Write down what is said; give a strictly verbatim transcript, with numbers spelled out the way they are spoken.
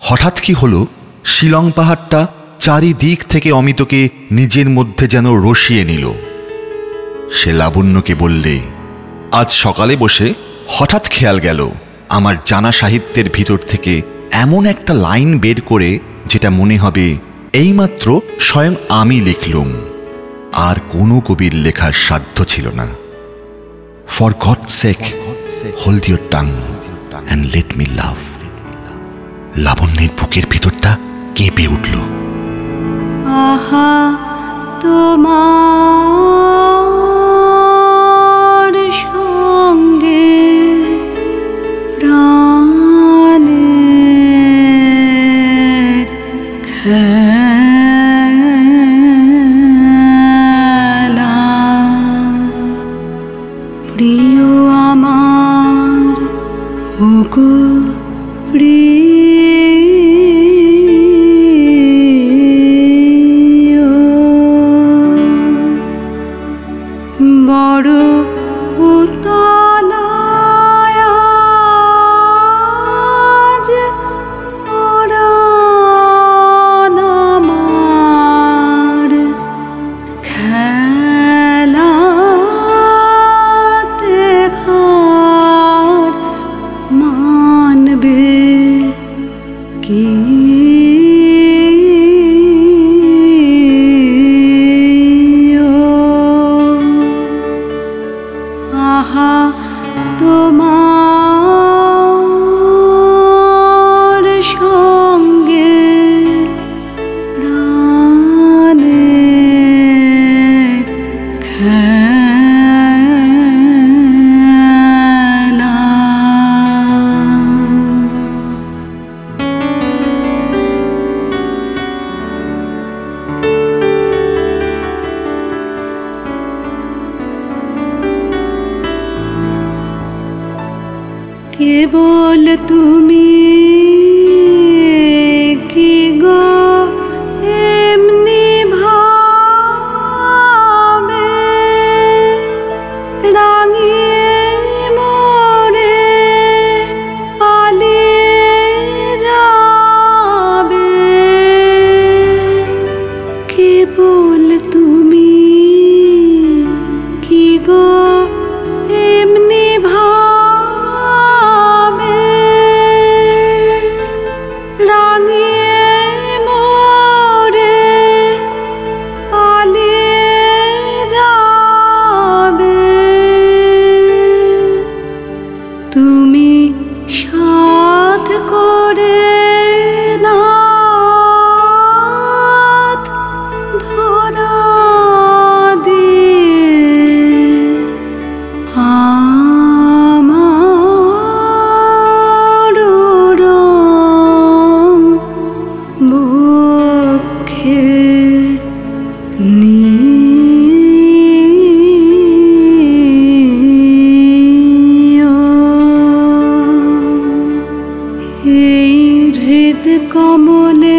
হঠাৎ কি হলো, শিলং পাহাড়টা চারিদিক থেকে অমিতকে নিজের মধ্যে যেন রসিয়ে নিল। সে লাবণ্যকে বললে, আজ সকালে বসে হঠাৎ খেয়াল গেল আমার জানা সাহিত্যের ভিতর থেকে এমন একটা লাইন বের করে যেটা মনে হবে এইমাত্র স্বয়ং আমি লিখলুম, আর কোনো কবির লেখার সাধ্য ছিল না। For God's sake hold your tongue and let me love. লাবণ্যের বুকের ভিতরটা কেঁপে উঠল। আহা তোমার সঙ্গে প্রাণের খেলা, প্রিয় আমার ওগো প্রিয়, বড় উতলায় আজ পরাণ আমার, খেলাতে হার মানবে কি? আহা তোমার সঙ্গে প্রাণের খেলা। কেবল তুমি কি গো এমনি ভাবে রাঙিয়ে মোরে পালিয়ে যাবে? কেবল তুমি কি গো এমনি ভাবে রাঙিয়ে মোরে পালিয়ে যাবে? তুমি সাধ করে নাথ ধরা দিয়ে আমার রং বক্ষে নিও। এই হৃদ কমলে